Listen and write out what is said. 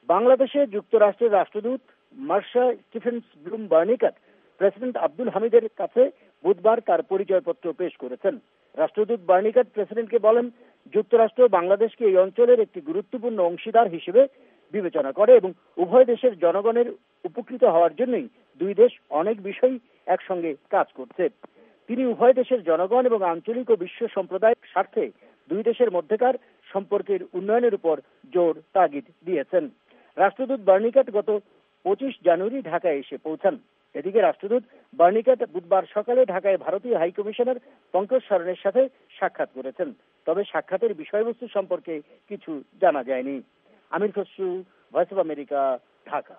বাংলাদেশে যুক্তরাষ্ট্রের রাষ্ট্রদূত Marcia Stephens Bloom Bernicat president Abdul হামিদের কাছে বুধবার তার পরিচয়পত্র পেশ করেছেন। রাষ্ট্রদূত বার্নিকাট প্রেসিডেন্টকে বলেন, যুক্তরাষ্ট্র বাংলাদেশকে এই অঞ্চলের একটি গুরুত্বপূর্ণ অংশীদার হিসেবে বিবেচনা করে এবং উভয় দেশের জনগণের উপকৃত হওয়ার জন্যই দুই দেশ অনেক বিষয় একসঙ্গে কাজ করছে। তিনি উভয় দেশের জনগণ এবং আঞ্চলিক ও বিশ্ব সম্প্রদায়ের স্বার্থে দুই দেশের মধ্যকার সম্পর্কের উন্নয়নের উপর জোর তাগিদ দিয়েছেন। রাষ্ট্রদূত বার্নিকাট গত 25 জানুয়ারি ঢাকায় এসে পৌঁছান। এদিকে রাষ্ট্রদূত বার্নিকাট বুধবার সকালে ঢাকায় ভারতীয় হাইকমিশনার পঙ্কজ সরনের সাথে সাক্ষাৎ করেছেন। তবে সাক্ষাতের বিষয়বস্তু সম্পর্কে কিছু জানা যায়নি। Amir Khasru, voice of America, Dhaka.